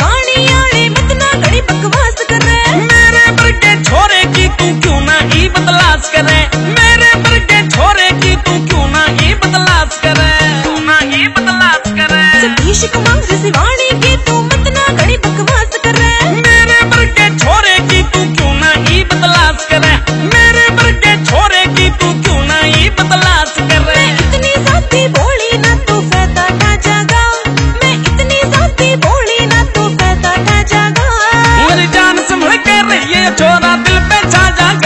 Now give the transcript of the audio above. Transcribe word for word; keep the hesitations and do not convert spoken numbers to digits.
वाणी आले मत ना घड़ी बकवास करे। मेरे बरके छोरे की तू क्यों ना ई बदलास करे। मेरे बरके छोरे की तू क्यों ना ई बदलास करे। क्यों ना ई बदलास करे। सतीश कुमार से वाणी की तू मत ना घड़ी बकवास करे। मेरे बरके छोरे की तू क्यों ना ई बदलास करे। मेरे बरके छोरे की तू क्यों ना ई बदलास करे। इतनी साथी बोली ना तू फायदा उठा जागा। मैं इतनी साथी बोली ना तू फायदा उठा जागा। मेरी जान संभल के रहिए छोरा दिल पे छा जागा।